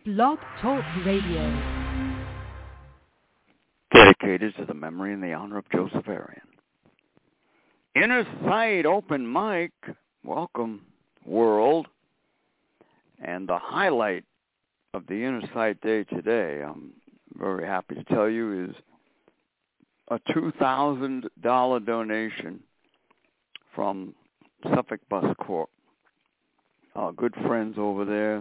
Blog Talk Radio. Dedicated to the memory and the honor of Joseph Arian. Inner Sight Open Mic. Welcome, world. And the highlight of the Inner Sight Day today, I'm very happy to tell you, is a $2,000 donation from Suffolk Bus Corp. Our good friends over there,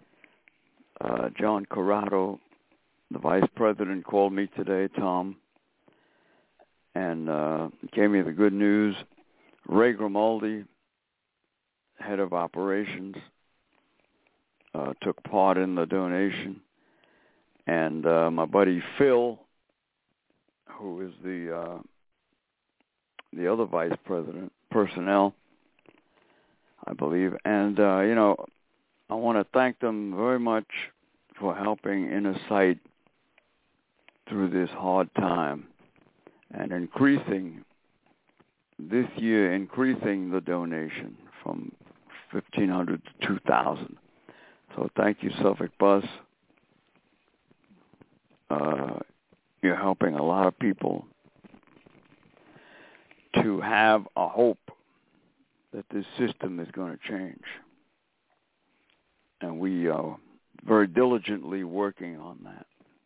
John Corrado, the vice president, called me today, Tom, and gave me the good news. Ray Grimaldi, head of operations, took part in the donation, and my buddy Phil, who is the other vice president, personnel, I believe, and I want to thank them very much for helping Inner Sight through this hard time and increasing the donation from $1,500 to $2,000. So thank you, Suffolk Bus. You're helping a lot of people to have a hope that this system is going to change. And we are very diligently working on that.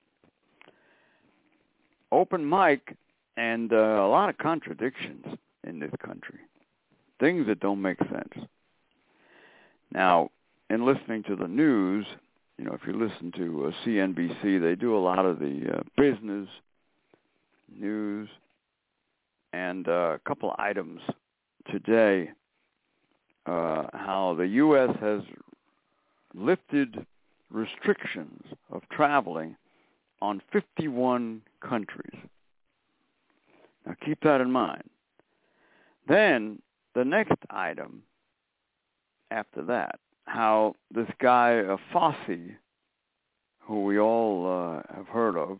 Open mic and a lot of contradictions in this country. Things that don't make sense. Now, in listening to the news, if you listen to CNBC, they do a lot of the business news, and a couple of items today, how the U.S. has lifted restrictions of traveling on 51 countries. Now keep that in mind. Then the next item after that, how this guy Fauci, who we all have heard of,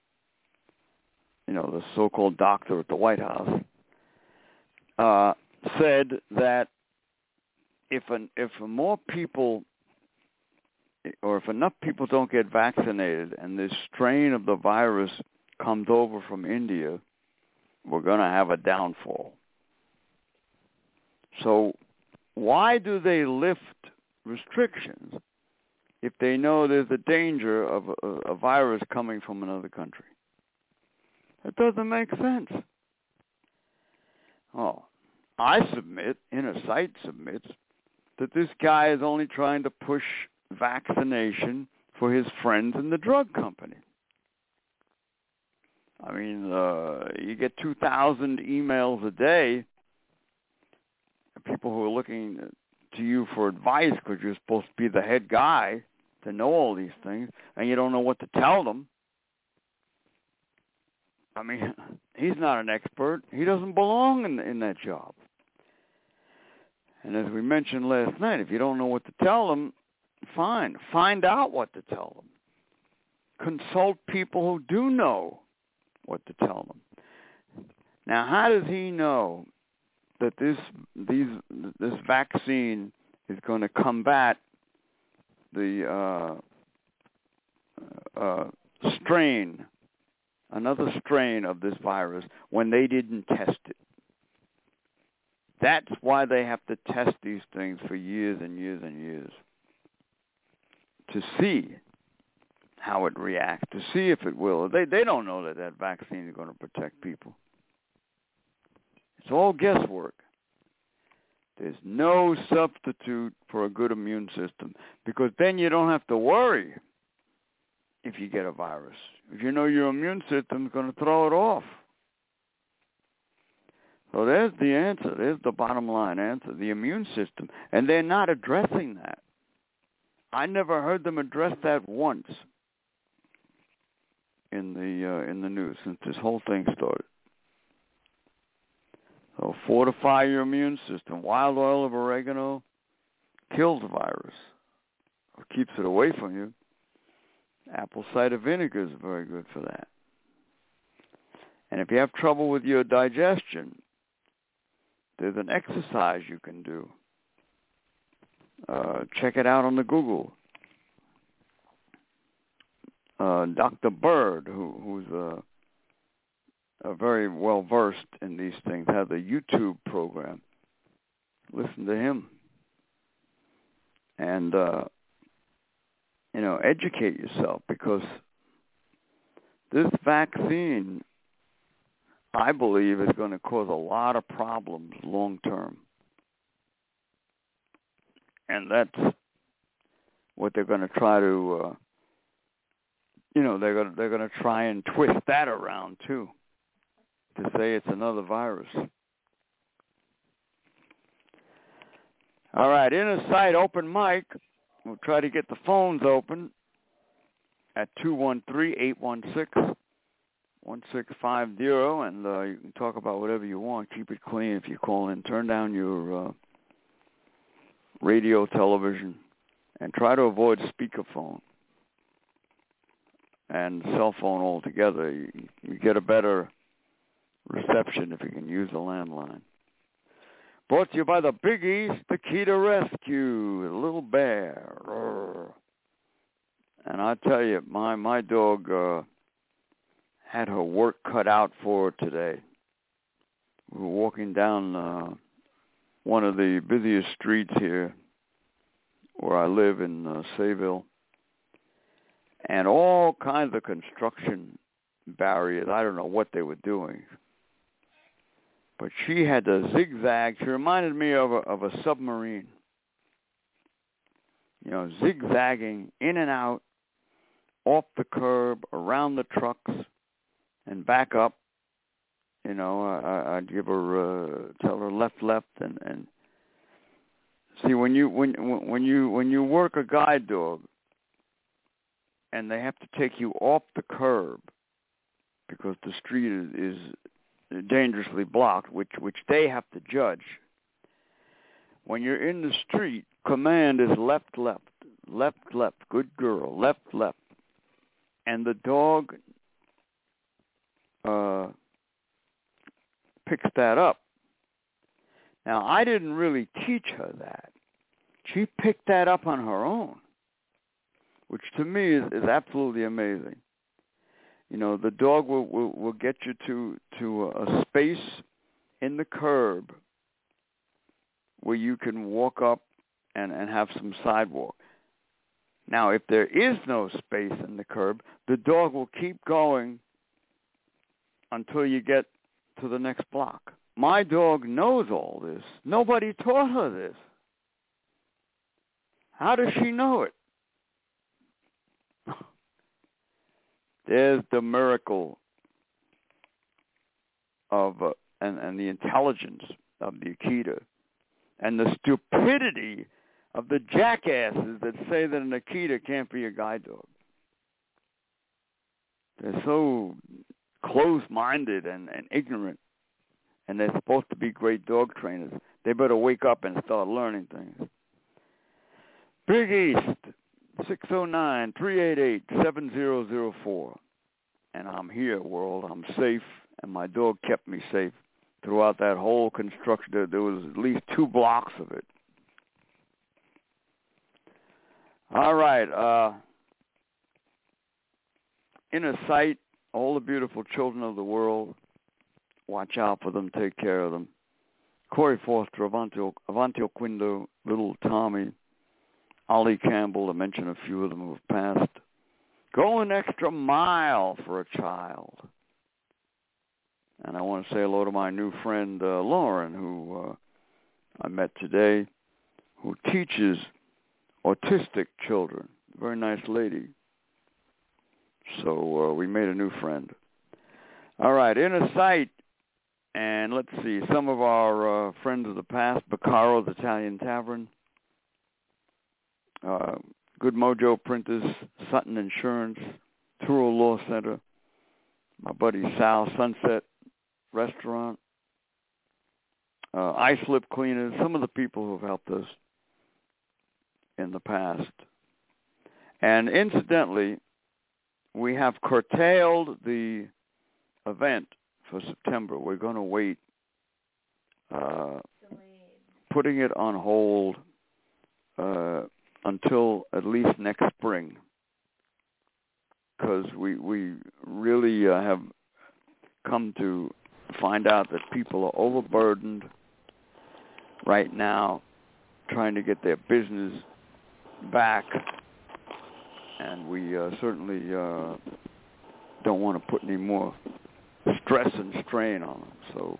the so-called doctor at the White House, said that if more people, or if enough people don't get vaccinated and this strain of the virus comes over from India, we're going to have a downfall. So why do they lift restrictions if they know there's a danger of a virus coming from another country? It doesn't make sense. Oh, I submit, Inner Sight submits, that this guy is only trying to push vaccination for his friends in the drug company. I mean, you get 2,000 emails a day, people who are looking to you for advice because you're supposed to be the head guy to know all these things, and you don't know what to tell them. I mean, he's not an expert. He doesn't belong in that job. And as we mentioned last night, if you don't know what to tell them, fine. Find out what to tell them. Consult people who do know what to tell them. Now, how does he know that this vaccine is going to combat the another strain of this virus when they didn't test it? That's why they have to test these things for years and years and years, to see how it reacts, to see if it will. They don't know that vaccine is going to protect people. It's all guesswork. There's no substitute for a good immune system, because then you don't have to worry if you get a virus. If you know your immune system is going to throw it off. So there's the answer. There's the bottom line answer, the immune system. And they're not addressing that. I never heard them address that once in the news since this whole thing started. So fortify your immune system. Wild oil of oregano kills the virus, or keeps it away from you. Apple cider vinegar is very good for that. And if you have trouble with your digestion, there's an exercise you can do. Check it out on the Google. Dr. Bird, who's very well versed in these things, has a YouTube program. Listen to him, and educate yourself, because this vaccine, I believe, is going to cause a lot of problems long term, and that's what they're going to try to. They're going to try and twist that around too, to say it's another virus. All right, Inner Sight open mic. We'll try to get the phones open at 213-816-1650, and you can talk about whatever you want. Keep it clean if you call in. Turn down your radio, television, and try to avoid speakerphone and cell phone altogether. You get a better reception if you can use a landline. Brought to you by the Big East, the Key to Rescue, the little bear. And I tell you, my dog had her work cut out for her today. We were walking down one of the busiest streets here where I live in Sayville, and all kinds of construction barriers. I don't know what they were doing, but she had to zigzag. She reminded me of a submarine, zigzagging in and out, off the curb, around the trucks, and back up. I'd give her, tell her left, and see, when you work a guide dog, and they have to take you off the curb because the street is dangerously blocked, which they have to judge. When you're in the street, command is left, good girl, left, and the dog picks that up. Now, I didn't really teach her that. She picked that up on her own, which to me is absolutely amazing. The dog will get you to a space in the curb where you can walk up and have some sidewalk. Now, if there is no space in the curb, the dog will keep going until you get to the next block. My dog knows all this. Nobody taught her this. How does she know it? There's the miracle of and the intelligence of the Akita, and the stupidity of the jackasses that say that an Akita can't be a guide dog. They're so closed-minded and ignorant, and they're supposed to be great dog trainers. They better wake up and start learning things. Big East, 609-388-7004. And I'm here, world. I'm safe, and my dog kept me safe throughout that whole construction. There was at least 2 blocks of it. All right. Inner Sight, all the beautiful children of the world. Watch out for them. Take care of them. Corey Foster, Avantio Quindo, Little Tommy, Ollie Campbell, to mention a few of them who have passed. Go an extra mile for a child. And I want to say hello to my new friend, Lauren, who I met today, who teaches autistic children. Very nice lady. So we made a new friend. All right, Inner Sight. And let's see, some of our friends of the past, Baccaro's Italian Tavern, Good Mojo Printers, Sutton Insurance, Turo Law Center, my buddy Sal, Sunset Restaurant, Islip Cleaners, some of the people who have helped us in the past. And incidentally, we have curtailed the event for September. We're going to wait, putting it on hold until at least next spring, because we really have come to find out that people are overburdened right now trying to get their business back, and we certainly don't want to put any more stress and strain on them. So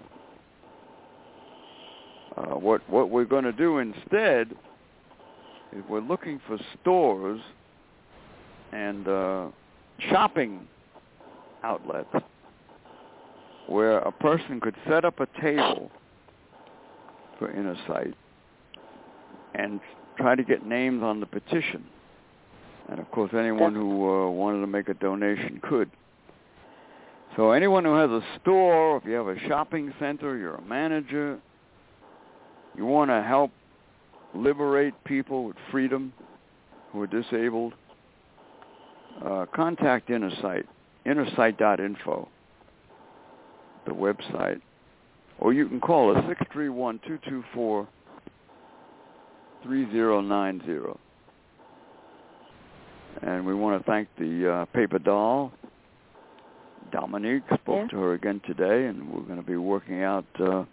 what we're going to do instead is we're looking for stores and shopping outlets where a person could set up a table for Inner Sight and try to get names on the petition. And, of course, anyone who wanted to make a donation could. So anyone who has a store, if you have a shopping center, you're a manager, you want to help liberate people with freedom who are disabled, contact Inner Sight, innersight.info, the website. Or you can call us 631-224-3090. And we want to thank the paper doll. Dominique spoke to her again today, and we're going to be working out,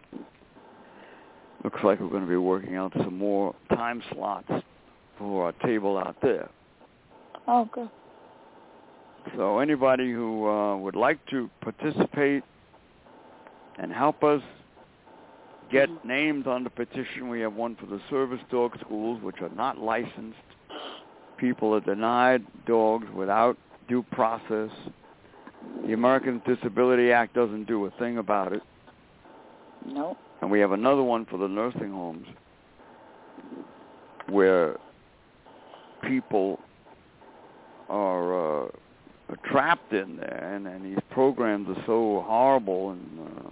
looks like we're going to be working out some more time slots for our table out there. Oh, good. So anybody who would like to participate and help us get names on the petition, we have one for the service dog schools, which are not licensed. People are denied dogs without due process. The Americans Disability Act doesn't do a thing about it. No. And we have another one for the nursing homes where people are trapped in there, and these programs are so horrible. And,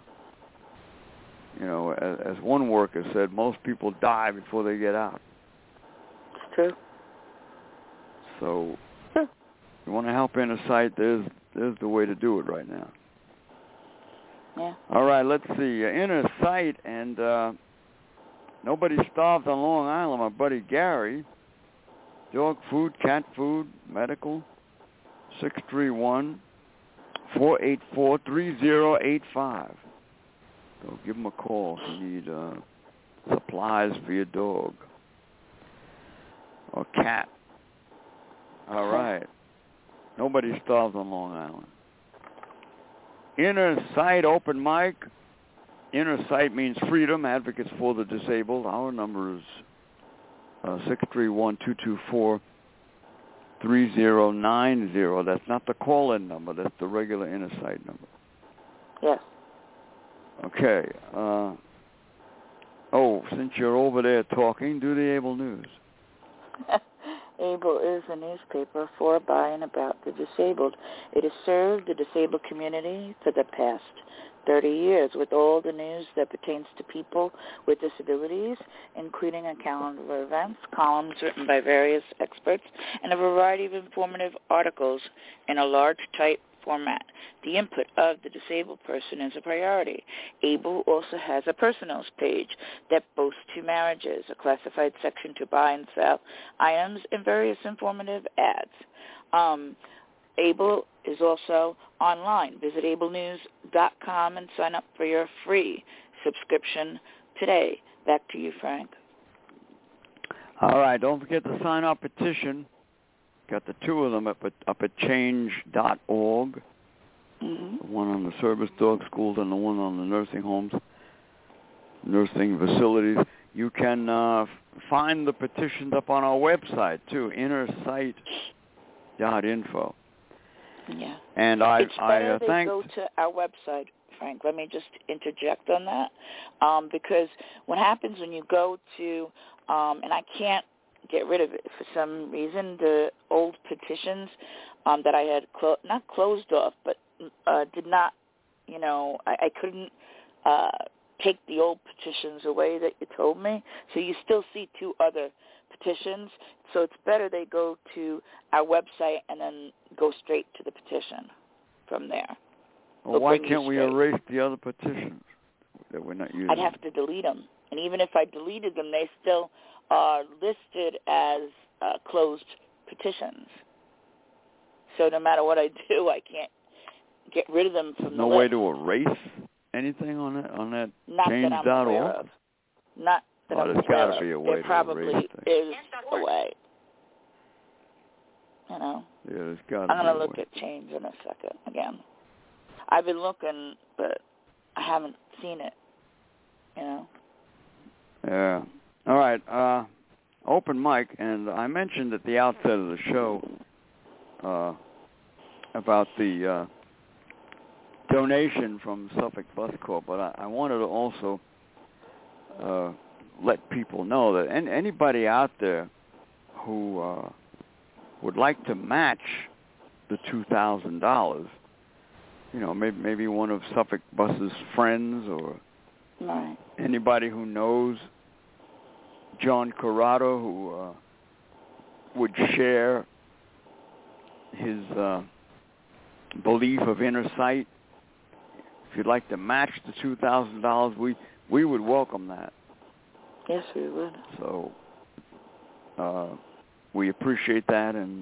as one worker said, most people die before they get out. It's true. So if you want to help Inner Sight, there's the way to do it right now. Yeah. All right, let's see. Inner Sight and Nobody Starves on Long Island, my buddy Gary. Dog food, cat food, medical. 631-484-3085. So give them a call if you need supplies for your dog or cat. All right. Nobody Starves on Long Island. Inner Sight open mic. Inner Sight means freedom, advocates for the disabled. Our number is 631-224-3090. That's not the call-in number. That's the regular Inner Sight number. Yes. Okay. Since you're over there talking, do the Able News. Able is a newspaper for, by, and about the disabled. It has served the disabled community for the past 30 years with all the news that pertains to people with disabilities, including a calendar of events, columns written by various experts, and a variety of informative articles in a large, tight format. The input of the disabled person is a priority. Able also has a personals page that boasts 2 marriages, a classified section to buy and sell items, and various informative ads. Able is also online. Visit ablenews.com and sign up for your free subscription today. Back to you, Frank. All right. Don't forget to sign our petition. Got the 2 of them up at change.org. The one on the service dog schools and the one on the nursing homes, nursing facilities. You can find the petitions up on our website, too, innersight.info. Yeah. And it's better they go to our website, Frank. Let me just interject on that. Because what happens when you go to, and I can't get rid of it for some reason, the old petitions that I had not closed off, but did not, I couldn't take the old petitions away that you told me. So you still see 2 other petitions. So it's better they go to our website and then go straight to the petition from there. Well, why can't we erase the other petitions that we're not using? I'd have to delete them. And even if I deleted them, they still are listed as closed petitions. So no matter what I do, I can't get rid of them from the no list. way to erase anything on that Not that I'm aware change.org? of. Not that I'm there's aware got to be a of. way There to probably erase things. is a way. You know? Yeah, there's got to be I'm going to a look way. at change in a second again. I've been looking, but I haven't seen it, you know? Yeah. All right. Open mic, and I mentioned at the outset of the show about the donation from Suffolk Bus Corp, but I wanted to also let people know that anybody out there who would like to match the $2,000, you know, maybe one of Suffolk Bus's friends or Right. anybody who knows John Corrado who would share his belief of inner sight. If you'd like to match the $2,000, we would welcome that. Yes, we would. So we appreciate that, and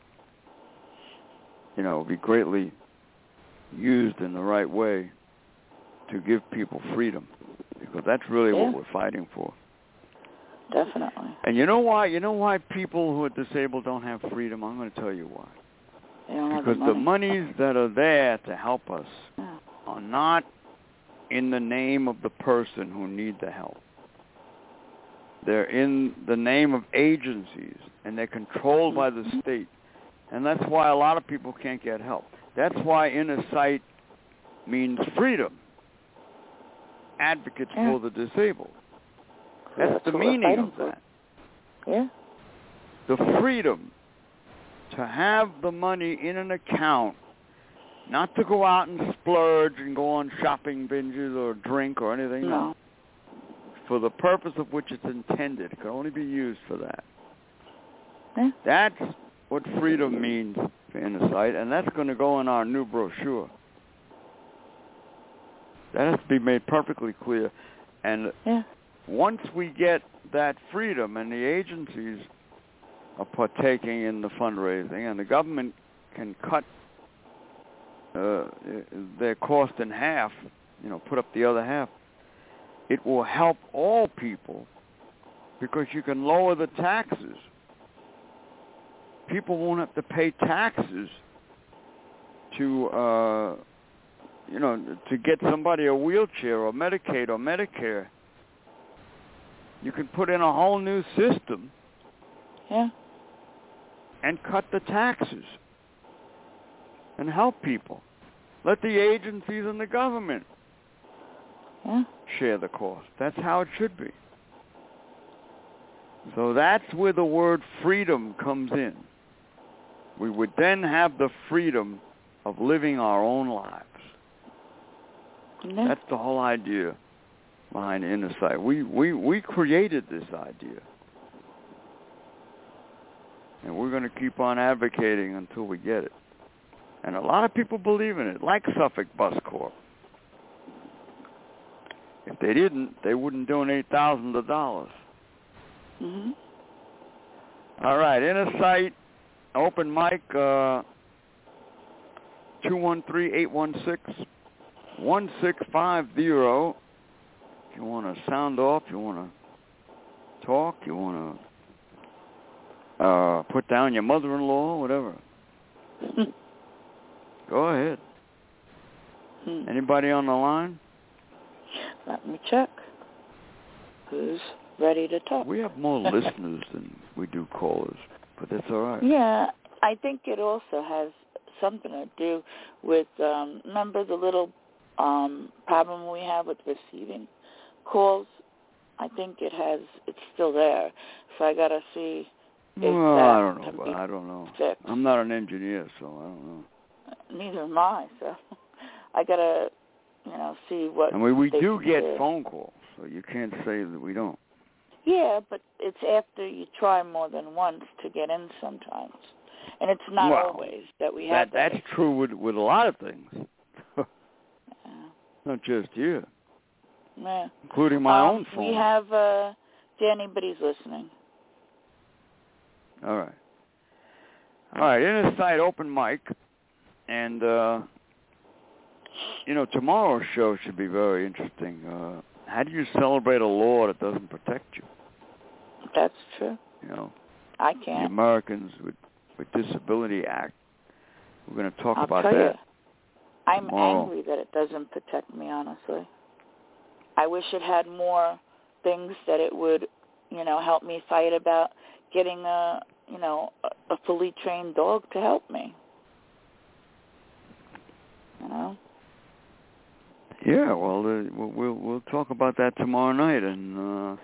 you know, be greatly used in the right way to give people freedom, because that's really what we're fighting for. Definitely. And you know why? You know why people who are disabled don't have freedom? I'm going to tell you why. They don't have Because the the monies that are there to help us Yeah. are not in the name of the person who needs the help. They're in the name of agencies, and they're controlled by the state. And that's why a lot of people can't get help. That's why inner sight means freedom. Advocates for the disabled. That's the what we're meaning fighting of for. that. Yeah. The freedom to have the money in an account, not to go out and splurge and go on shopping binges or drink or anything. No. For the purpose of which it's intended. It can only be used for that. Yeah. That's what freedom means for inner sight, and that's going to go in our new brochure. That has to be made perfectly clear. And once we get that freedom and the agencies are partaking in the fundraising and the government can cut their cost in half, you know, put up the other half, it will help all people because you can lower the taxes. People won't have to pay taxes to, you know, to get somebody a wheelchair or Medicaid or Medicare. You can put in a whole new system and cut the taxes and help people. Let the agencies and the government share the cost. That's how it should be. So that's where the word freedom comes in. We would then have the freedom of living our own lives. That's the whole idea behind inner sight. We created this idea. And we're going to keep on advocating until we get it. And a lot of people believe in it, like Suffolk Bus Corp. If they didn't, they wouldn't donate thousands of dollars. Mm-hmm. All right, Inner Sight, open mic, 213-816-1650. If you want to sound off, you want to talk, you want to put down your mother-in-law, whatever. Go ahead. Anybody on the line? Let me check. Who's ready to talk? We have more listeners than we do callers, but that's all right. Yeah, I think it also has something to do with, remember the little problem we have with receiving calls? I think it's still there. So I got to see if I don't know, but I don't know. Fixed. I'm not an engineer, so I don't know. Neither am I, so I got to, see what... I mean, we do get do. phone calls, so you can't say that we don't. Yeah, but it's after you try more than once to get in sometimes. And it's not always that we have that. That's true with a lot of things. Not just you. Yeah. Including my own phone. We have Danny, but he's listening. All right. All right, Inner Sight open mic. And, tomorrow's show should be very interesting. How do you celebrate a law that doesn't protect you? That's true. I can't. The Americans with Disability Act. We're going to talk about that. You, I'm tomorrow. Angry that it doesn't protect me, honestly. I wish it had more things that it would, help me fight about getting a fully trained dog to help me. Yeah, well, we'll talk about that tomorrow night, and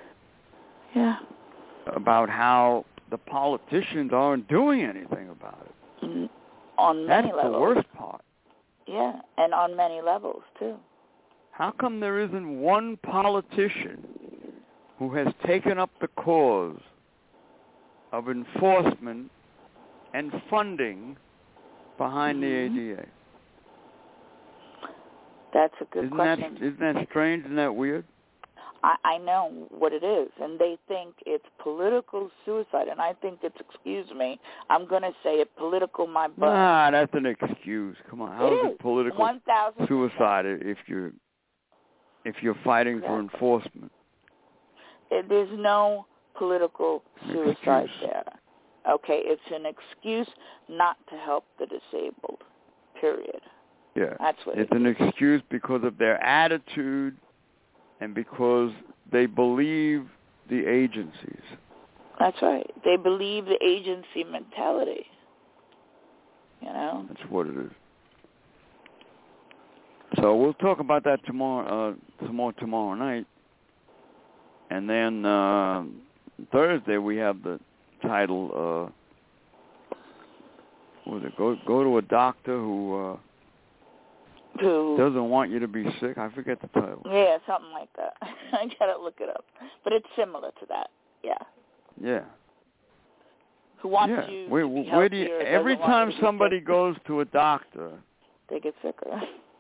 about how the politicians aren't doing anything about it. On many levels. That's the worst part. Yeah, and on many levels too. How come there isn't one politician who has taken up the cause of enforcement and funding behind the ADA? That's a good question. Isn't that strange? Isn't that weird? I know what it is, and they think it's political suicide, and I think it's, I'm going to say it, political my butt. Nah, that's an excuse. Come on, how is it political 1,000%. suicide if you're fighting for enforcement? There's no political suicide there. Okay, it's an excuse not to help the disabled, period. Yeah, that's what it's an excuse because of their attitude and because they believe the agencies. That's right. They believe the agency mentality. That's what it is. So we'll talk about that tomorrow night. And then Thursday we have the title, go to a doctor who doesn't want you to be sick. I forget the title. Yeah, something like that. I gotta look it up. But it's similar to that. Yeah. Yeah. Who wants you to be healthier, every time somebody goes to a doctor, they get sicker.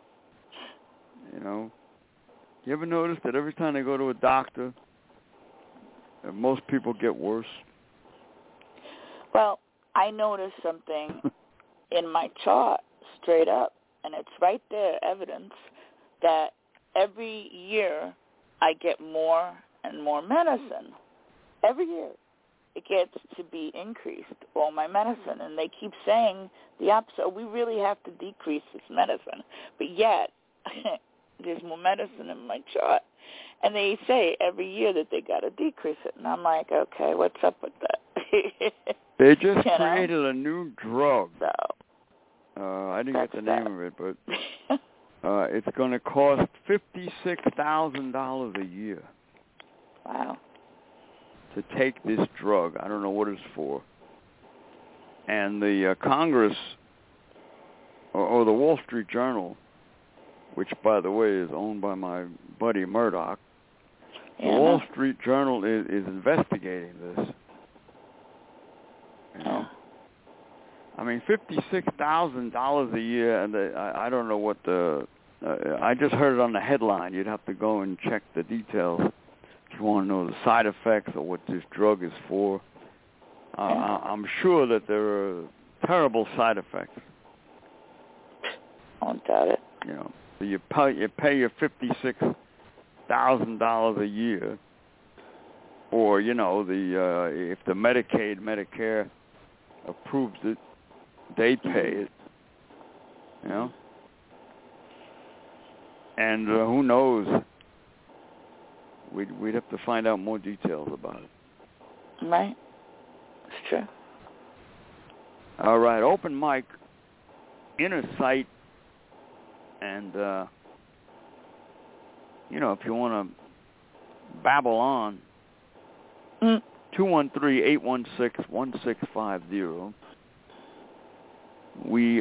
You ever notice that every time they go to a doctor, most people get worse? Well, I noticed something in my chart straight up, and it's right there, evidence, that every year I get more and more medicine. Every year it gets to be increased, all my medicine, and they keep saying the opposite. We really have to decrease this medicine, but yet there's more medicine in my chart. And they say every year that they got to decrease it, and I'm like, okay, what's up with that? They just created a new drug. So, I didn't get the name of it, but it's going to cost $56,000 a year. Wow. To take this drug. I don't know what it's for. And the Congress, or the Wall Street Journal, which, by the way, is owned by my buddy Murdoch, the Wall Street Journal is investigating this. I mean, $56,000 a year, and I don't know what I just heard it on the headline. You'd have to go and check the details if you want to know the side effects or what this drug is for. I'm sure that there are terrible side effects. I don't doubt it. So you pay your $56,000 a year, or if the Medicare approves it, they pay it. And who knows? We'd have to find out more details about it. Right. It's true. All right, open mic, Inner Sight, and if you want to babble on, 213-816-1650. We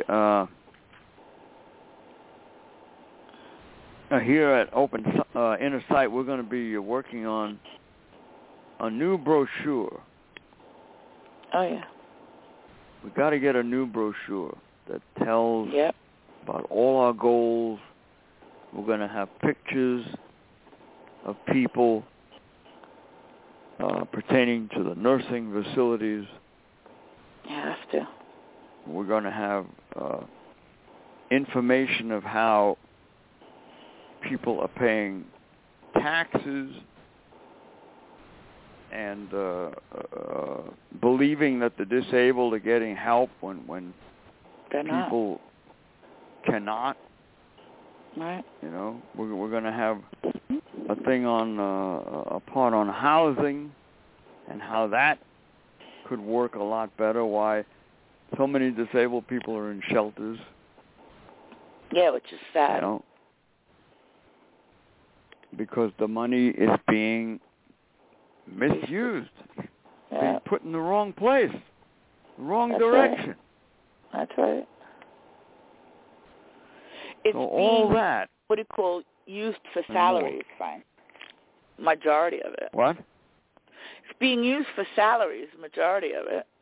here at Open Inner Sight, we're going to be working on a new brochure. Oh, yeah. We've got to get a new brochure that tells about all our goals. We're going to have pictures of people pertaining to the nursing facilities. You have to. We're going to have information of how people are paying taxes and believing that the disabled are getting help when people cannot. Right. You know, we're going to have a thing on a part on housing and how that could work a lot better. Why so many disabled people are in shelters. Yeah, which is sad. You know, because the money is being misused, being put in the wrong place, the wrong direction. Right. That's right. It's so all that. What do you call used for salaries, Frank? Majority of it. What? It's being used for salaries, majority of it.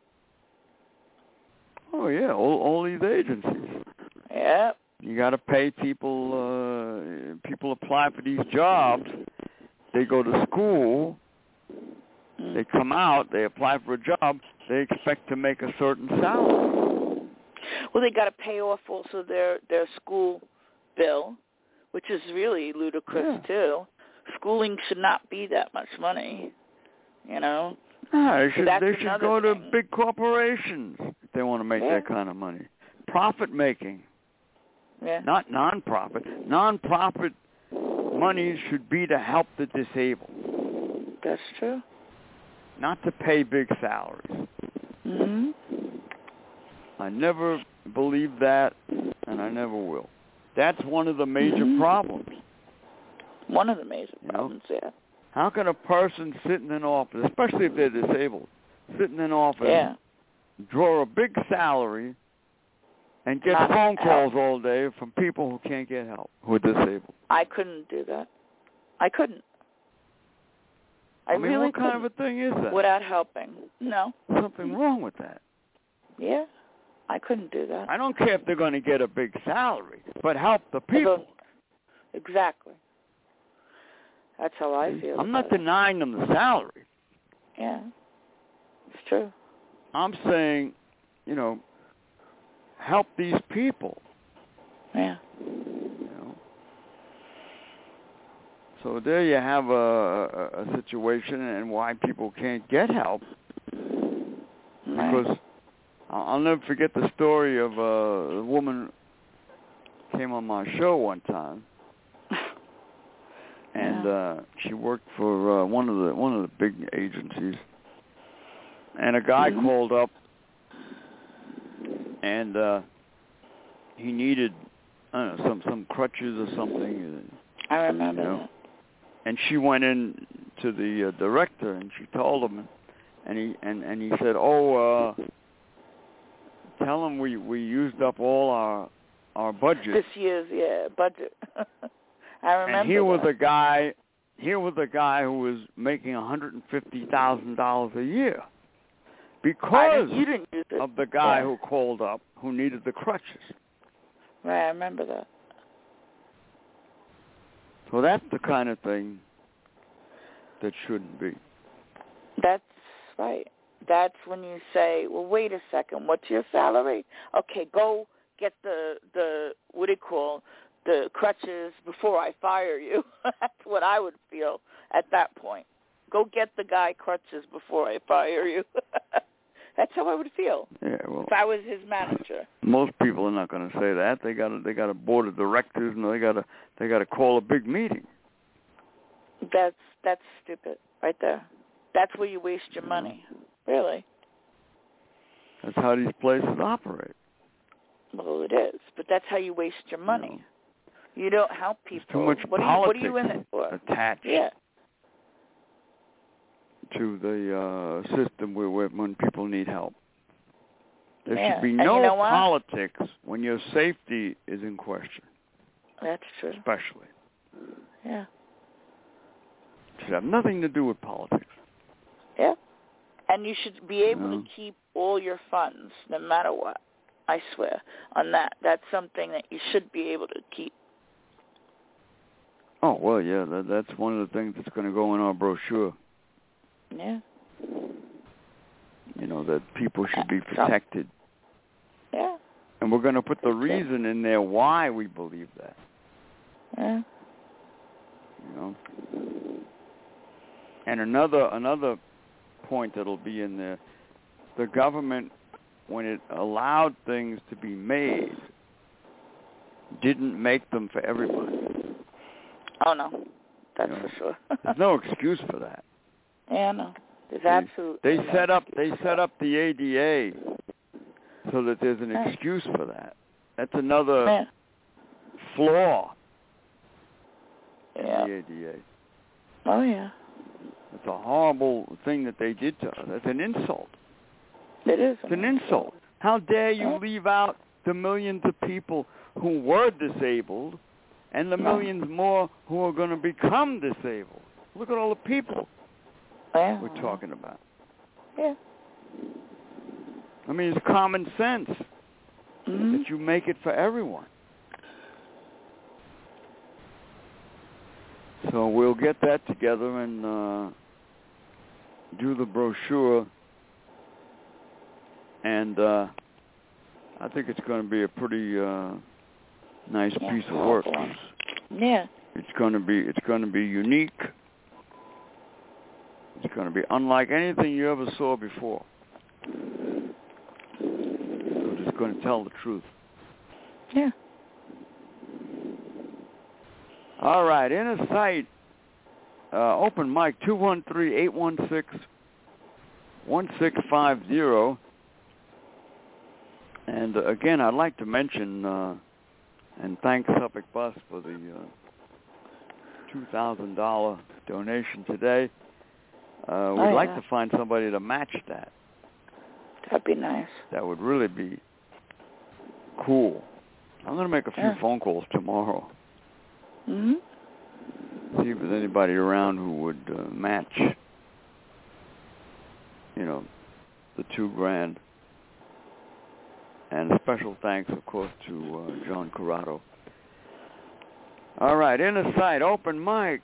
Oh yeah, all these agencies. Yeah. You got to pay people. People apply for these jobs. They go to school. They come out. They apply for a job. They expect to make a certain salary. Well, they got to pay off also their school bill, which is really ludicrous too. Schooling should not be that much money, you know. They should go to big corporations if they want to make that kind of money. Profit making. Yeah. Not non-profit. Non-profit money should be to help the disabled. That's true. Not to pay big salaries. Mm-hmm. I never believed that, and I never will. That's one of the major problems. One of the major problems, yeah. How can a person sit in an office, especially if they're disabled, sit in an office, draw a big salary, and get phone calls all day from people who can't get help, who are disabled? I couldn't do that. I couldn't. I mean, really what kind of a thing is that? Without helping. No. Something wrong with that. Yeah. I couldn't do that. I don't care if they're going to get a big salary, but help the people. Exactly. That's how I feel. I'm not denying them the salary. Yeah. It's true. I'm saying, you know, help these people. Yeah. You know. So there you have a situation and why people can't get help. Because I'll never forget the story of a woman came on my show one time, and she worked for one of the big agencies, and a guy called up, and he needed some crutches or something. I remember that. And she went in to the director and she told him, and he said, "Oh, tell him we used up all our budget." This year's budget. I remember. And here was a guy who was making $150,000 a year because of the guy who called up who needed the crutches. Right, I remember that. So that's the kind of thing that shouldn't be. That's right. That's when you say, well, wait a second, what's your salary? Okay, go get the what do you call, the crutches before I fire you. That's what I would feel at that point. Go get the guy crutches before I fire you. That's how I would feel. Yeah, well, if I was his manager. Most people are not going to say that. They got a board of directors, and they got to call a big meeting. That's stupid right there. That's where you waste your money. Really. That's how these places operate. Well, it is, but that's how you waste your money. You don't help people. There's too much politics what are you in it for? Attached to the system when people need help. There should be no politics when your safety is in question. That's true. Especially. Yeah. It should have nothing to do with politics. Yeah. And you should be able to keep all your funds, no matter what. I swear on that. That's something that you should be able to keep. Oh, well, yeah, that's one of the things that's going to go in our brochure. Yeah. You know, that people should be protected Yeah. And we're going to put the reason in there why we believe that. Yeah. You know. And another point that'll be in there, the government, when it allowed things to be made, didn't make them for everybody. Oh, no. That's for sure. There's no excuse for that. Yeah, no. There's absolutely They set up the ADA so that there's an excuse for that. That's another flaw in the ADA. Oh, yeah. It's a horrible thing that they did to us. It's an insult. It is. It's an insult. How dare you leave out the millions of people who were disabled and the millions more who are going to become disabled. Look at all the people we're talking about. Yeah. I mean, it's common sense that you make it for everyone. So we'll get that together and do the brochure. And I think it's going to be a pretty nice piece of work. Yeah. It's going to be unique. It's going to be unlike anything you ever saw before. But it's going to tell the truth. Yeah. All right, Inner Sight, open mic 213-816-1650. And again, I'd like to mention and thank Suffolk Bus for the $2,000 donation today. We'd like to find somebody to match that. That'd be nice. That would really be cool. I'm going to make a few phone calls tomorrow. Mm-hmm. See if there's anybody around who would match, the $2,000. And a special thanks, of course, to John Corrado. All right, Inner Sight, open mic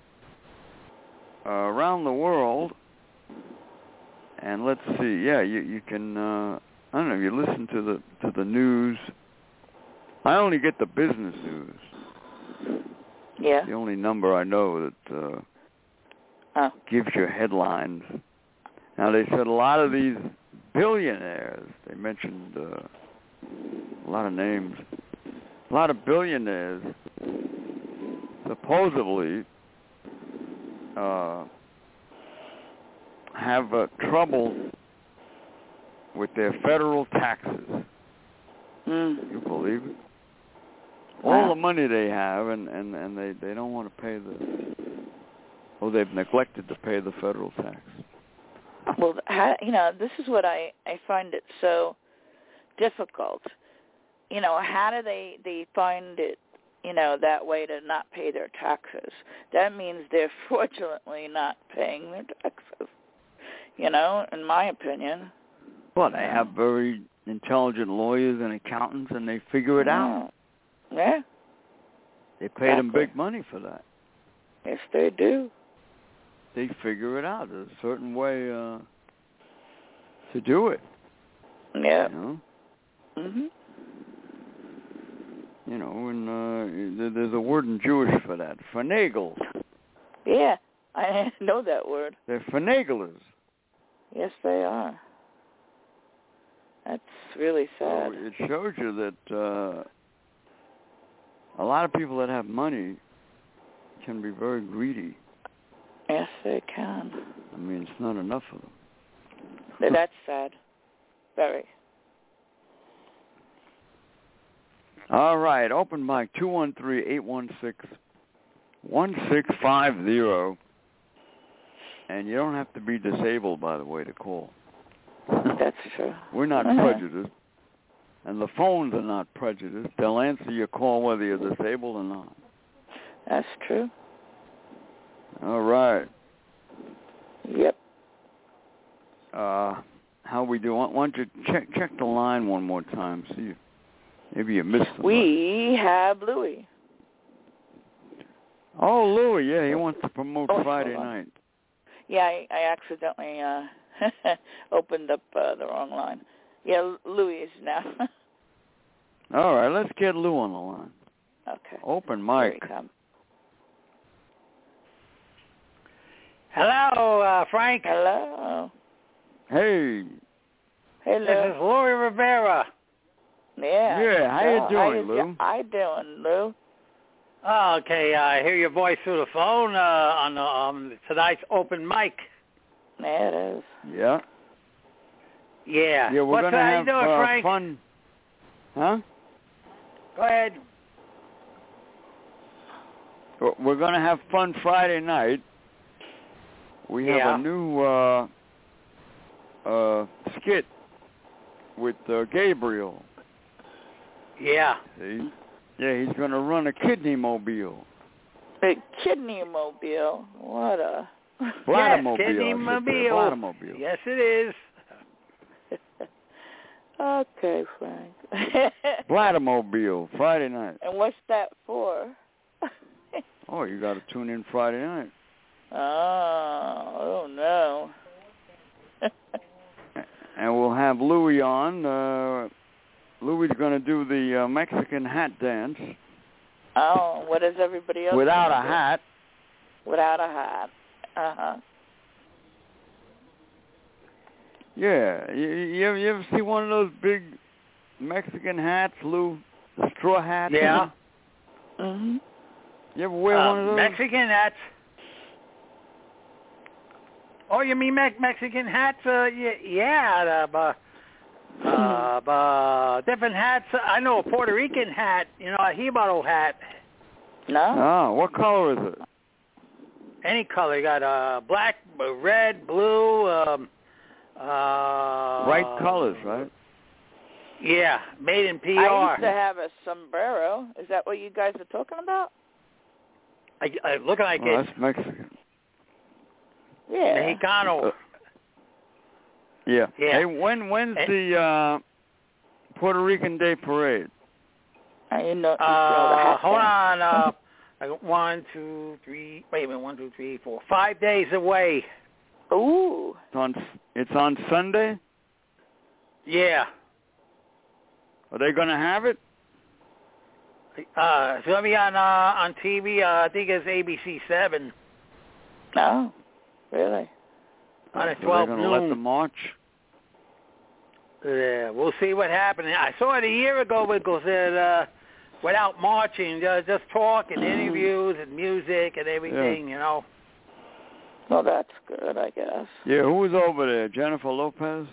around the world. And let's see, you can, I don't know, you listen to the news. I only get the business news. Yeah. The only number I know that gives you headlines. Now, they said a lot of these billionaires, they mentioned a lot of names, a lot of billionaires supposedly have trouble with their federal taxes. You believe it? All the money they have, and they don't want to pay they've neglected to pay the federal tax. Well, this is what I find it so difficult. How do they find it, that way to not pay their taxes? That means they're fraudulently not paying their taxes, in my opinion. Well, they have very intelligent lawyers and accountants, and they figure it out. Yeah. They pay them big money for that. Yes, they do. They figure it out. There's a certain way to do it. Yeah. Mhm. And there's a word in Jewish for that. Finagle. Yeah, I know that word. They're finaglers. Yes, they are. That's really sad. So it shows you that a lot of people that have money can be very greedy. Yes, they can. I mean, it's not enough for them. That's sad. Very. All right, open mic 213-816-1650. And you don't have to be disabled, by the way, to call. That's true. We're not prejudiced. And the phones are not prejudiced. They'll answer your call whether you're disabled or not. That's true. All right. Yep. How we do? Why don't you check the line one more time? See if maybe you missed somebody. We have Louis. Oh, Louis, yeah, he wants to promote Friday night. Yeah, I accidentally opened up the wrong line. Yeah, Louis is now. All right, let's get Lou on the line. Okay. Open Here mic. he comes. Hello, Frank. Hello. Hey. Hello. This is Louis Rivera. Yeah. Yeah, how you doing, Lou? How you doing, Lou? Oh, okay, I hear your voice through the phone on tonight's open mic. Yeah, it is. Yeah. Yeah. Yeah, we're gonna have doing, Frank? fun. Huh? Go ahead. We're gonna have fun Friday night. We have a new skit with Gabriel. Yeah. See? Yeah, he's gonna run a kidney mobile. A kidney mobile. What a... Bladdermobile. Yes, kidney mobile. Bladdermobile. Yes, it is. Okay, Frank. Bladdermobile, Friday night. And what's that for? Oh, you got to tune in Friday night. Oh no. And we'll have Louis on. Louis is going to do the Mexican hat dance. Oh, what is everybody else without a do? hat? Without a hat. Uh-huh. Yeah. You ever see one of those big Mexican hats, Lou? The straw hats? Yeah. Mhm. You ever wear one of those? Mexican hats. Oh, you mean Mexican hats? Yeah. Different hats. I know a Puerto Rican hat. You know, a Jibaro hat. No. Oh, what color is it? Any color. You got black, red, blue. Bright colors, right? Yeah, made in PR. I used to have a sombrero. Is that what you guys are talking about? I look like Oh, it's that's Mexican. Yeah. Mexicano. Yeah. Yeah. Hey, when's the Puerto Rican Day Parade? You know the hat hold thing. on. I got 1, 2, 3. Wait a minute. 1, 2, 3, 4. 5 days away. Ooh. It's on Sunday? Yeah. Are they going to have it? It's gonna be on TV. I think it's ABC 7 No. Really? on at So 12 they're going to let noon. them march? Yeah, we'll see what happens. I saw it a year ago because without marching, just talk and interviews and music and everything, you know. Well, that's good, I guess. Yeah, who was over there? Jennifer Lopez?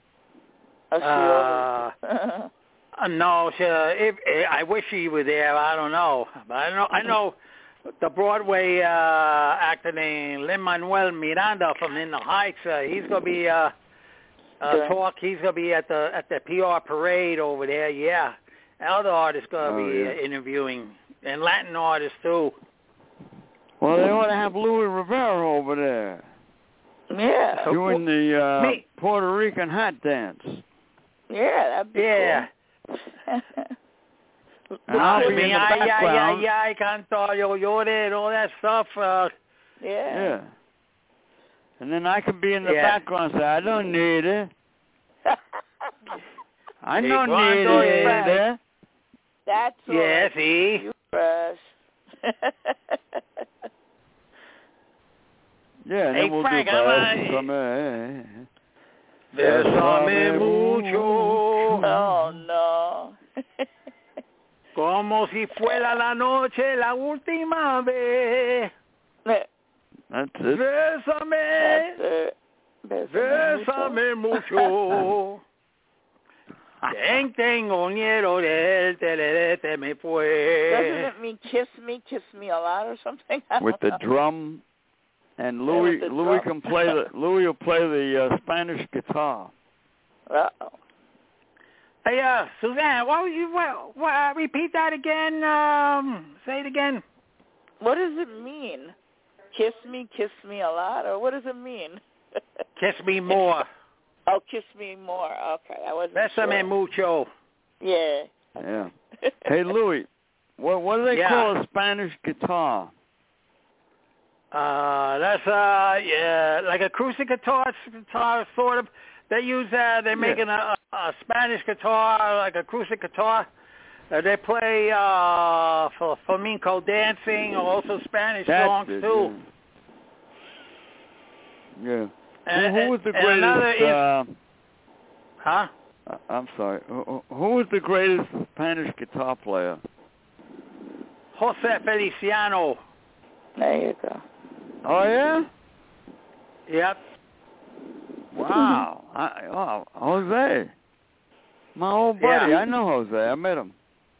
No, I wish she was there. I don't know, but I know the Broadway actor named Lin-Manuel Miranda from In the Heights. He's gonna be talk. He's gonna be at the PR parade over there. Yeah, other artists gonna be interviewing, and Latin artists too. Well, they ought to have Louis Rivera over there. Yeah. Doing the Puerto Rican hat dance. Yeah, that'd be cool. And I'll be in the background. I canto, yo llore, and all that stuff. Yeah. And then I can be in the background and say, I don't need it. I don't need it. That's all. Yeah, see? You fresh. Yeah, and then we'll Frank, do Bésame mucho. Oh, no. Como si fuera la noche la última vez. That's it. Bésame. Bésame mucho. Tengo miedo del telete me fue. Doesn't it mean kiss me a lot or something? With the drum. And Louis can play Louis will play the Spanish guitar. Uh-oh. Hey, Suzanne, what, repeat that again. Say it again. What does it mean? Kiss me a lot, or what does it mean? Kiss me more. Oh, kiss me more. Okay, I wasn't Bésame sure. mucho. Yeah. Yeah. Hey, Louis, what do they call a Spanish guitar? That's like a acoustic guitar sort of. They use they're making a Spanish guitar, like acoustic guitar. They play for flamenco dancing, also Spanish songs too. Yeah. And, who was the greatest? Huh? I'm sorry. Who was the greatest Spanish guitar player? Jose Feliciano. There you go. Oh yeah. Yep. Wow. Jose. My old buddy. Yeah. I know Jose. I met him.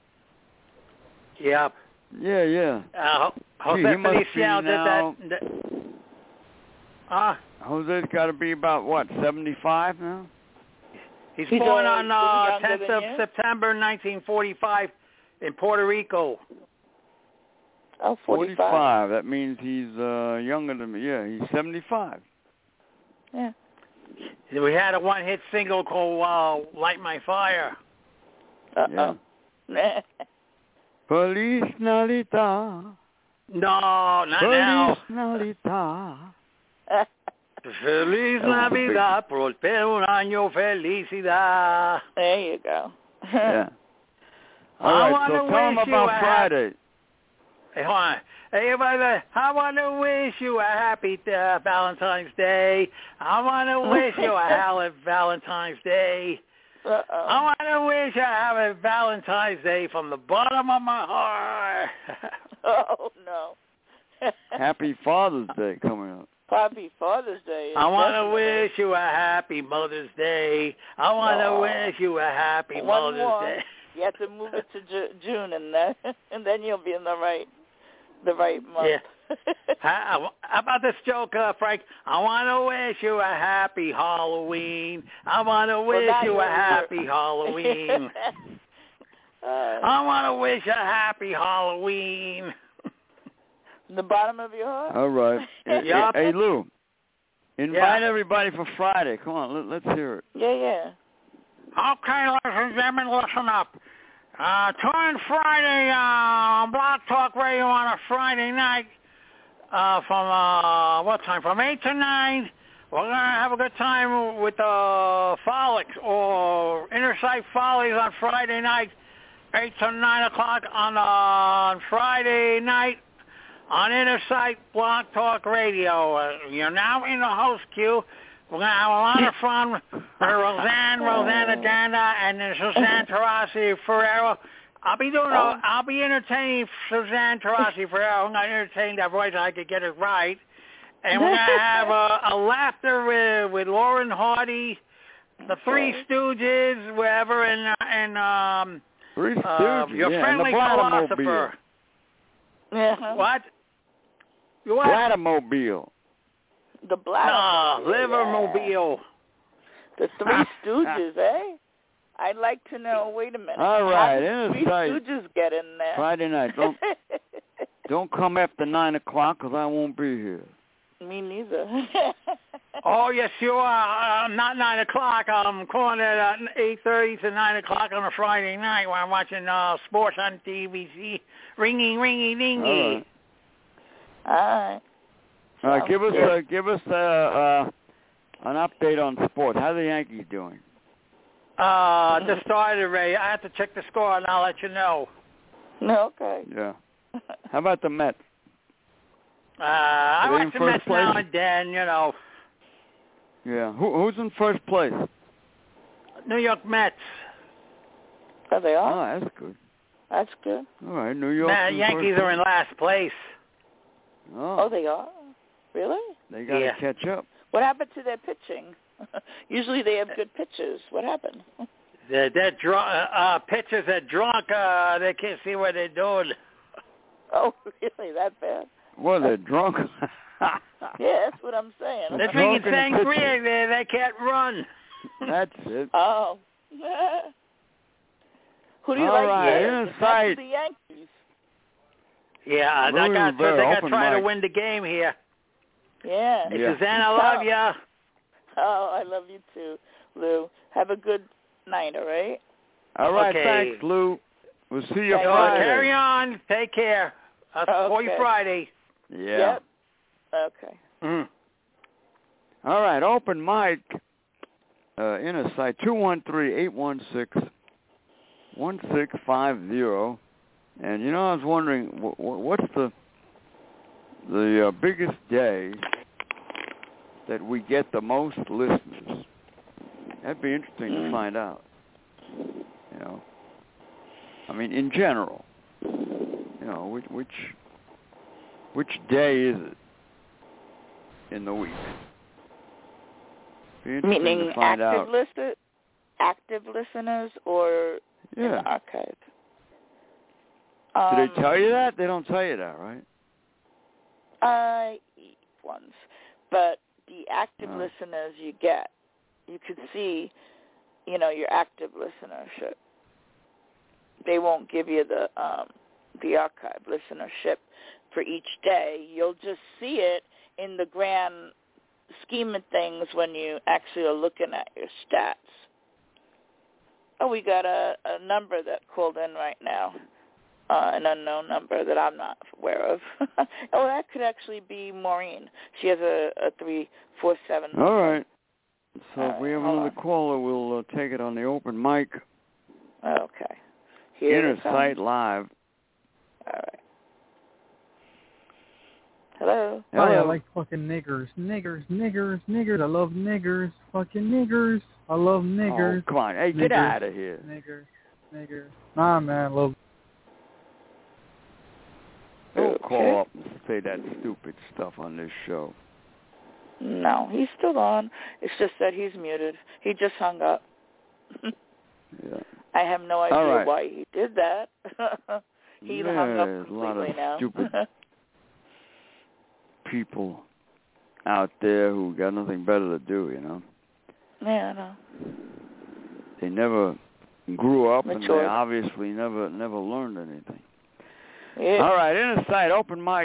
Yep. Yeah. Jose Feliciano did that. Jose's got to be about, what, 75 now? He's born on 10th of September 1945 in Puerto Rico. Oh, 45. That means he's younger than me. Yeah, he's 75. Yeah. We had a one-hit single called Light My Fire. Uh-oh. Yeah. Feliz Navidad. No, not now. Feliz Navidad. Feliz Navidad, prospero un año felicidad. There you go. Yeah. All right, so tell him about Friday. Hey, hold on. Hey, brother, I want to wish you a happy Valentine's Day. I want to wish you a happy Valentine's Day. I want to wish you a happy Valentine's Day from the bottom of my heart. Oh, no. Happy Father's Day coming up. Happy Father's Day. I want to wish you a happy Mother's Day. I want to wish you a happy Mother's Day. You have to move it to June, and then you'll be in the right month. Yeah. How about this joke, Frank? I want to wish you a happy Halloween. I want to wish you a happy Halloween. I want to wish a happy Halloween. The bottom of your heart? All right. Yep. Hey, Lou, invite everybody for Friday. Come on, let's hear it. Yeah. Okay, ladies and gentlemen, listen up. Tune Friday on Blog Talk Radio on a Friday night from what time? From 8 to 9. We're going to have a good time with Frolics or Inner Sight Follies on Friday night, 8 to 9 o'clock on Friday night. On Inner Sight Blog Talk Radio. You're now in the host queue. We're going to have a lot of fun with Rosanna Danda, and Suzanne Taurasi Ferrero. I'll be entertaining Suzanne Taurasi Ferrero. I'm going to entertain that voice. I could get it right. And we're going to have a laughter with Lauren Hardy, the Three Stooges, wherever, and Three Stooges, your friendly philosopher. Yeah. What? Blattermobile. The Blattermobile. Livermobile. The Three Stooges, eh? I'd like to know. Wait a minute. All right, how did Three Stooges get in there? Friday night. Don't come after 9 o'clock because I won't be here. Me neither. Oh, yes, you are. Not 9 o'clock. I'm calling it 8:30 to 9 o'clock on a Friday night when I'm watching sports on TVC. Ringy, dingy. All right. All right, give us an update on sports. How are the Yankees doing? Just started, Ray. I have to check the score, and I'll let you know. No, okay. Yeah. How about the Mets? I watch the Mets now and then, you know. Yeah. Who's in first place? New York Mets. Oh, they are? Oh, that's good. That's good. All right, New York. Yankees are in last place. Oh, they are? Really? They got to catch up. What happened to their pitching? Usually they have good pitchers. What happened? They're drunk. Pitchers are drunk. They can't see what they're doing. Oh, really? That bad? Well, they're drunk. Yeah, that's what I'm saying. They're drinking sangria. They can't run. That's it. Oh. Who do you All like? Right, Inside. The Yankees. Yeah, they got to try to win the game here. Yeah. Hey, Suzanne, I love you. Oh, I love you too, Lou. Have a good night, all right? All right, thanks, Lou. We'll see you Friday. Carry on. Take care. I'll call you Friday. Yeah. Yep. Okay. All right, open mic. Inner Sight, 213-816-1650. And, you know, I was wondering, what's the biggest day that we get the most listeners? That'd be interesting to find out. You know, I mean, in general, you know, which day is it in the week? Be interesting Meaning to find out. active listeners or in the archive? Do they tell you that? They don't tell you that, right? Ones, but the active listeners you get, you could see, you know, your active listenership. They won't give you the archive listenership for each day. You'll just see it in the grand scheme of things when you actually are looking at your stats. Oh, we got a number that called in right now. An unknown number that I'm not aware of. Oh, that could actually be Maureen. She has a 347. All right. So if we have hold another on. caller, we'll take it on the open mic. Okay. Here Inner it comes. Sight Live. All right. Hello. Hello. Hi, I like fucking niggers. Niggers. I love niggers. Fucking niggers. I love niggers. Oh, come on. Hey, get out of here. Niggers. Nah, man, I love. Don't call up and say that stupid stuff on this show. No, he's still on. It's just that he's muted. He just hung up. Yeah. I have no idea right. why he did that. He hung up completely a lot of now. stupid people out there who got nothing better to do, you know. Yeah, I know. They never grew up Matured. and they obviously never learned anything. Yeah. All right, Inner Sight, open mic,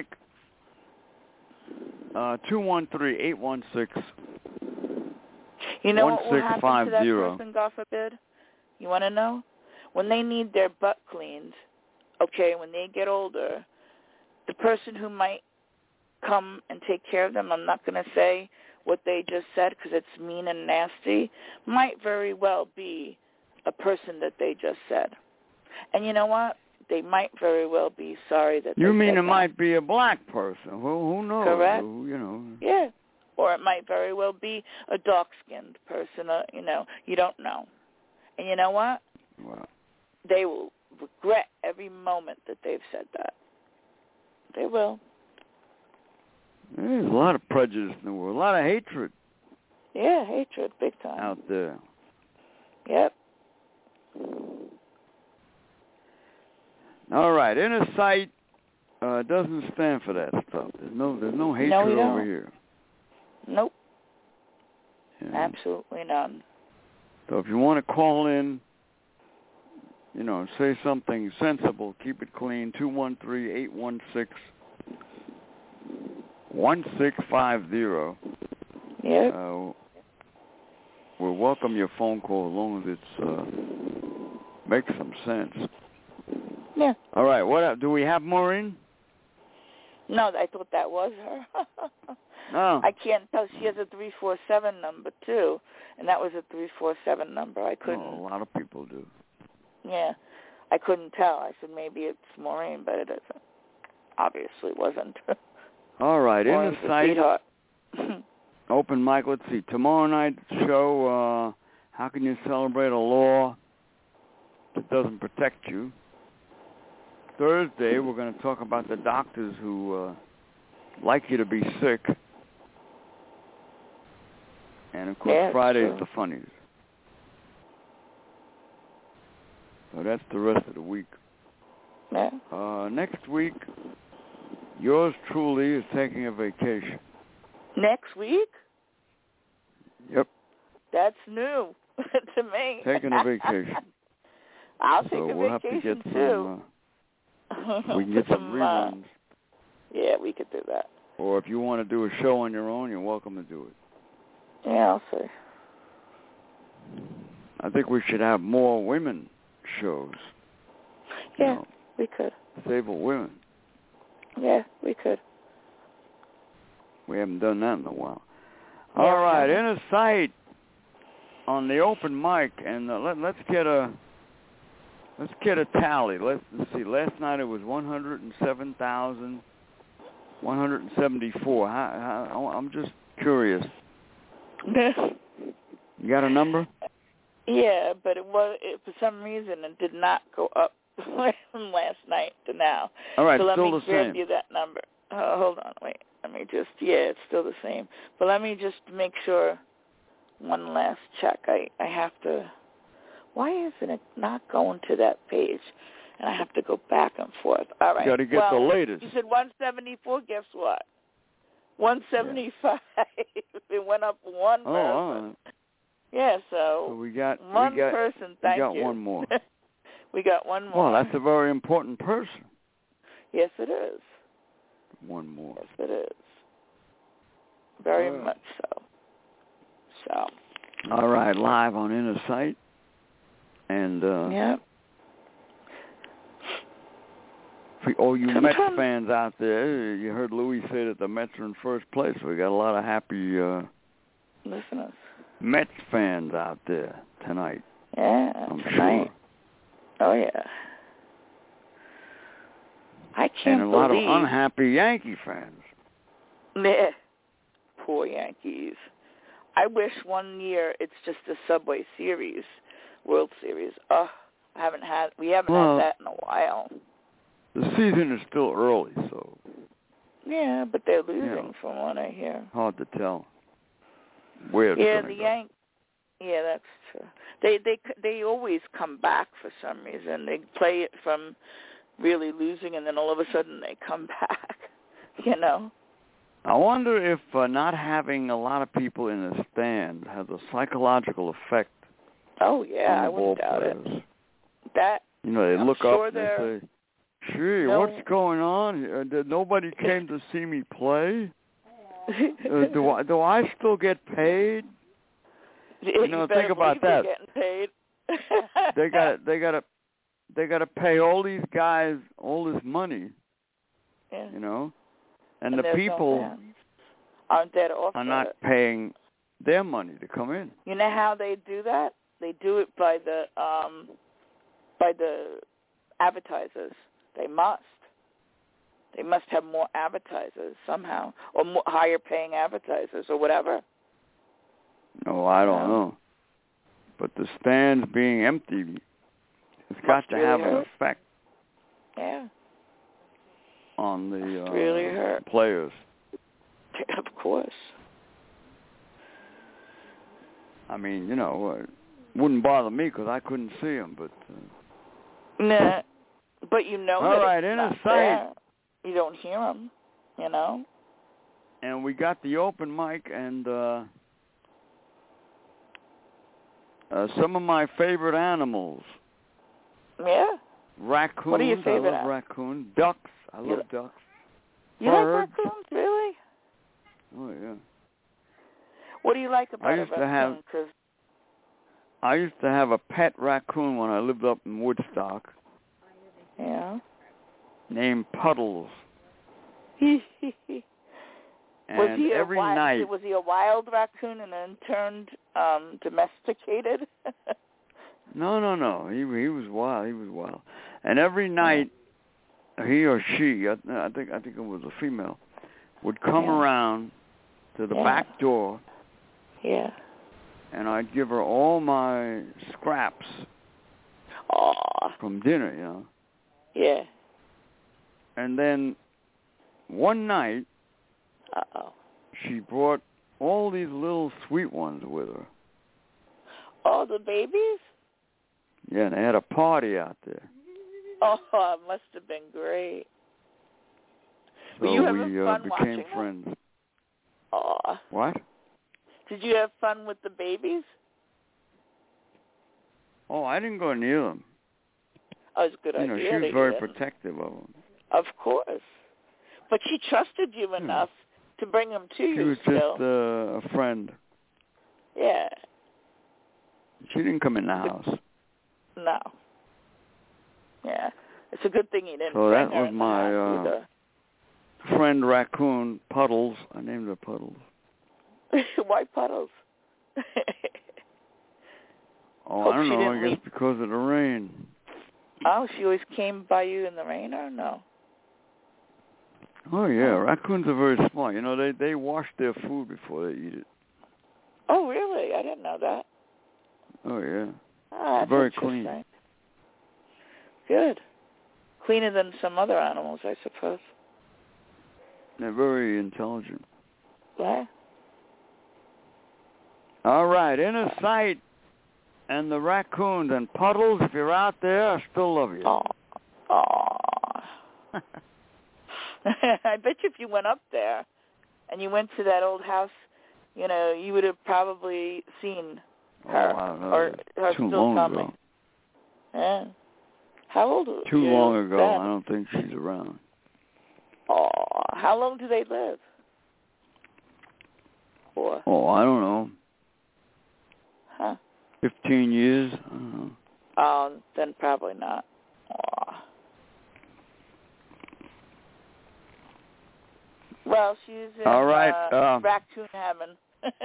213-816-1650. You know what will happen to that person, God forbid? You want to know? When they need their butt cleaned, okay, when they get older, the person who might come and take care of them, I'm not going to say what they just said because it's mean and nasty, might very well be a person that they just said. And you know what? They might very well be sorry that You they mean said it that. might be a black person? Well, who knows? Correct. You know. Yeah. Or it might very well be a dark-skinned person, you know. You don't know. And you know what? Wow. They will regret every moment that they've said that. They will. There's a lot of prejudice in the world, a lot of hatred. Yeah, hatred, big time. Out there. Yep. All right, Inner Sight doesn't stand for that stuff. There's no hatred over here. Nope. Yeah. Absolutely none. So if you want to call in, you know, say something sensible, keep it clean, 213-816-1650. Yep. We'll welcome your phone call as long as it makes some sense. Yeah. All right, what else? Do we have Maureen? No, I thought that was her. No. I can't tell. She has a 347 number, too, and that was a 347 number. I couldn't. Oh, a lot of people do. Yeah. I couldn't tell. I said maybe it's Maureen, but it isn't. Obviously wasn't. All right, Inner Sight. Sweetheart. Open mic, let's see. Tomorrow night's show, how can you celebrate a law that doesn't protect you? Thursday, we're going to talk about the doctors who like you to be sick. And, of course, Friday's the funnies. So that's the rest of the week. Yeah. Next week, yours truly is taking a vacation. Next week? Yep. That's new to me. Taking a vacation. I'll take a we'll vacation, have to get too. we can get some reruns. Yeah, we could do that. Or if you want to do a show on your own, you're welcome to do it. Yeah, I'll see. I think we should have more women shows. Yeah, you know, we could. Disabled women. Yeah, we could. We haven't done that in a while. Yeah, All right, Inner Sight. on the open mic, and let's get a tally. Let's see. Last night it was 107,174. I'm just curious. You got a number? Yeah, but for some reason it did not go up from last night to now. All right, so still the same. let me grab you that number. Hold on, wait. It's still the same. But let me just make sure. One last check. I have to. Why isn't it not going to that page? And I have to go back and forth. All right. You got to get the latest. You said 174. Guess what? 175. It went up one person. All right. Yeah. So we got one person. Thank you. We got one more. We got one more. Well, that's a very important person. Yes, it is. One more. Yes, it is. Very much so. So. All right, live on Inner Sight. And yeah. for all you Mets fans out there, you heard Louis say that the Mets are in first place. We got a lot of happy listeners. Mets fans out there tonight. Yeah, I'm tonight. sure. Oh yeah. I can't and a lot of believe unhappy Yankee fans. Meh. Poor Yankees. I wish one year it's just a Subway Series, World Series. We haven't had that in a while. The season is still early, so. Yeah, but they're losing from what I hear. Hard to tell where it's going to go. Yeah, that's true. They always come back for some reason. They play it from really losing, and then all of a sudden they come back. You know. I wonder if not having a lot of people in the stand has a psychological effect. Oh yeah, I wouldn't doubt it. That they look up and they say, "Gee, what's going on? Nobody came to see me play. Do I still get paid?" Think about that. Getting paid. They got to pay all these guys all this money. Yeah. And the people aren't there to offer are not paying their money to come in. You know how they do that? They do it by the advertisers. They must have more advertisers somehow, or more higher paying advertisers, or whatever. No, I don't know. But the stands being empty, it's got to have an effect. Yeah. On the really hurt. Players. Of course. I mean, it wouldn't bother me because I couldn't see them, but... Nah, but all right, Inner Sight. You don't hear them, And we got the open mic and some of my favorite animals. Yeah. Raccoons. What are your favorite? I love raccoons. Ducks. I love ducks. You Birds. like raccoons, really? Oh, yeah. What do you like about a raccoon? I used to have a pet raccoon when I lived up in Woodstock. Yeah. Named Puddles. Was he every night. Was he a wild raccoon and then turned domesticated? No. He was wild. And every night, he or she, I think it was a female, would come around to the back door. Yeah. And I'd give her all my scraps from dinner, Yeah. And then one night, she brought all these little sweet ones with her. Oh, the babies? Yeah, they had a party out there. Oh, it must have been great. So you we became friends. Oh. What? Did you have fun with the babies? Oh, I didn't go near them. Oh, it's a good idea. She was very protective of them. Of course. But she trusted you enough to bring them to you. She was just a friend. Yeah. She didn't come in the house. No. Yeah. It's a good thing you didn't So bring that her was in the my house either. Friend raccoon, Puddles. I named her Puddles. Why Puddles? Oh, Hope I don't she know. didn't I guess leave. because of the rain. Oh, she always came by you in the rain, or no? Oh yeah, raccoons are very smart. You know, they wash their food before they eat it. Oh, really? I didn't know that. Oh yeah. Ah, that's Very interesting. clean. Good. Cleaner than some other animals, I suppose. They're very intelligent. What? All right, Inner Sight and the raccoons and Puddles, if you're out there, I still love you. Oh. I bet you if you went up there and you went to that old house, you know, you would have probably seen her. I don't know. Or her Too still long coming. ago. Yeah. How old are you? Too long ago. Then? I don't think she's around. Oh, how long do they live? For? Oh, I don't know. Huh? 15 years? I don't know. Oh, then probably not. Oh. Well, she's in All right, raccoon heaven.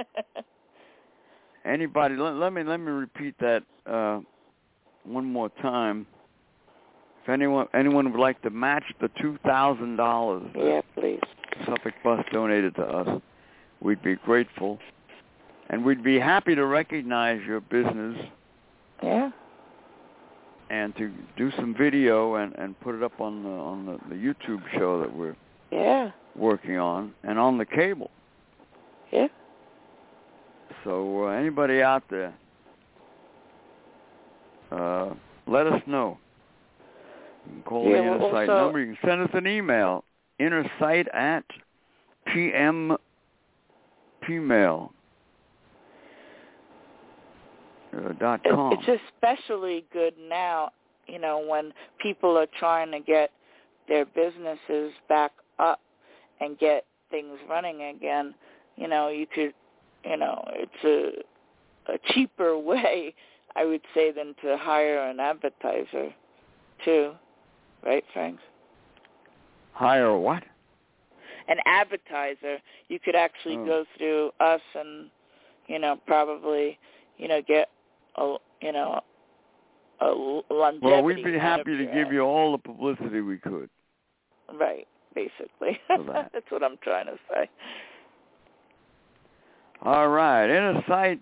Anybody? Let me repeat that one more time. If anyone would like to match the $2,000 Yeah, please. Suffolk Bus donated to us, we'd be grateful, and we'd be happy to recognize your business. Yeah. And to do some video and put it up on the YouTube show that we're working on, and on the cable. Yeah. So anybody out there, let us know. You can call the Inner Sight number. You can send us an email, innersight@pmail.com. It's especially good now, you know, when people are trying to get their businesses back up and get things running again. You know, you could, you know, it's a cheaper way, I would say, than to hire an advertiser, too. Right, Frank? Hire what? An advertiser. You could actually go through us and, you know, probably, you know, get a longevity. Well, we'd be happy to give you all the publicity we could. Right, basically. That's what I'm trying to say. All right. Inner Sight,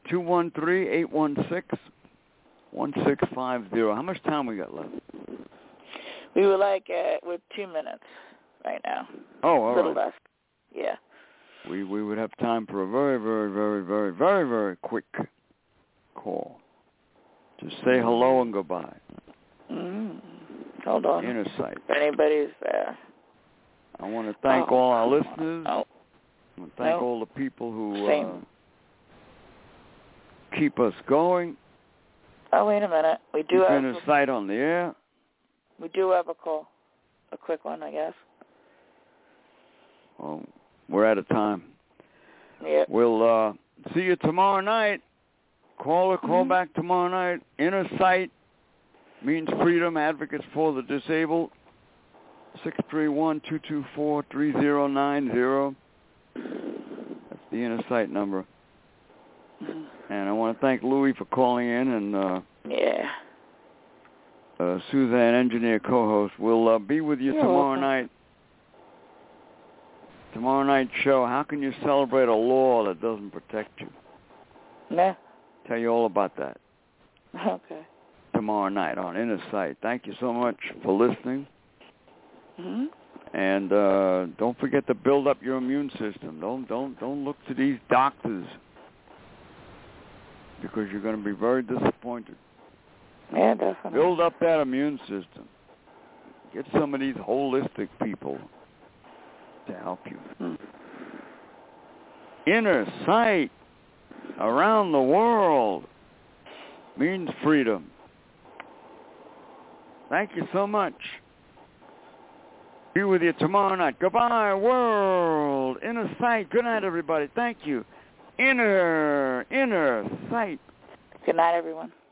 213-816-1650. How much time we got left? We were with 2 minutes right now. Oh, all a little right. less. Yeah. We would have time for a very, very, very, very, very, very quick call to say hello and goodbye. Hold on. Inner Sight. If anybody's there. I want to thank all our listeners. I want to thank all the people who keep us going. Oh, wait a minute. We do have Inner Sight on the air. We do have a call. A quick one, I guess. Well, we're out of time. Yeah. We'll see you tomorrow night. Call back tomorrow night. Inner Sight means freedom, advocates for the disabled. 631-224-3090. That's the Inner Sight number. And I want to thank Louie for calling in, and Suzanne, engineer co-host. We'll be with you tomorrow night. Tomorrow night's show, how can you celebrate a law that doesn't protect you? Yeah. Tell you all about that. Okay. Tomorrow night on Inner Sight. Thank you so much for listening. And don't forget to build up your immune system. Don't look to these doctors, because you're going to be very disappointed. Yeah, definitely. Build up that immune system. Get some of these holistic people to help you. Inner Sight around the world means freedom. Thank you so much. Be with you tomorrow night. Goodbye, world. Inner Sight. Good night, everybody. Thank you. Inner Sight. Good night, everyone.